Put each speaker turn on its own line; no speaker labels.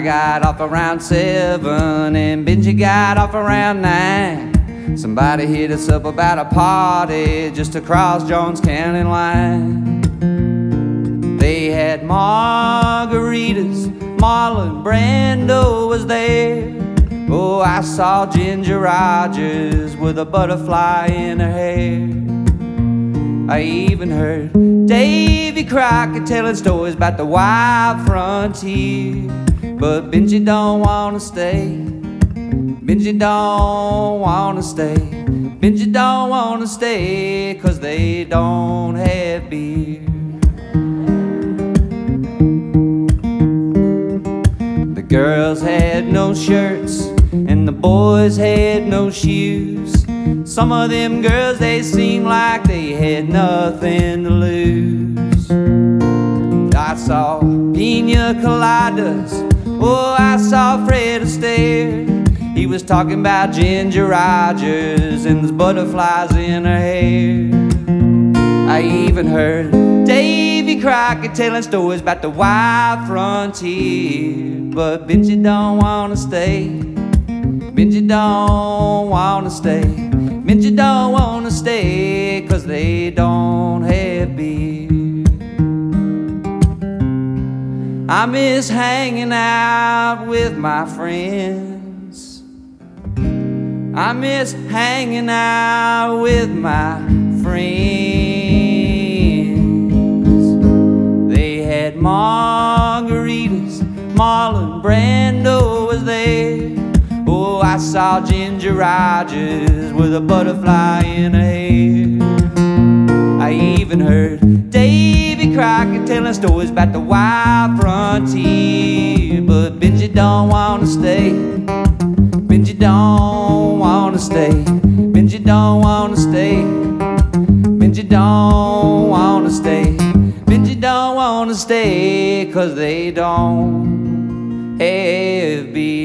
got off around 7 and Benji got off around 9. Somebody hit us up about a party just across Jones County line. They had margaritas, Marlon Brando was there. Oh, I saw Ginger Rogers with a butterfly in her hair. I even heard Davy Crockett telling stories about the wild frontier. But Benji don't wanna stay. Benji don't wanna stay. Benji don't wanna stay, 'cause they don't have beer. The girls had no shirts and the boys had no shoes. Some of them girls, they seemed like they had nothing to lose. I saw pina coladas, oh, I saw Fred Astaire. He was talking about Ginger Rogers and those butterflies in her hair. I even heard Davy Crockett telling stories about the wild frontier. But Benji don't wanna stay. Benji don't wanna stay. Benji don't wanna stay, 'cause they don't have beer. I miss hanging out with my friends. I miss hanging out with my friends. They had margaritas, Marlon Brando was there. Oh, I saw Ginger Rogers with a butterfly in her hair. I even heard Davy Crockett telling stories about the wild frontier. But Benji don't wanna stay. Benji don't wanna stay. Benji don't wanna stay. Benji don't wanna stay. Benji don't wanna stay, 'cause they don't have beer.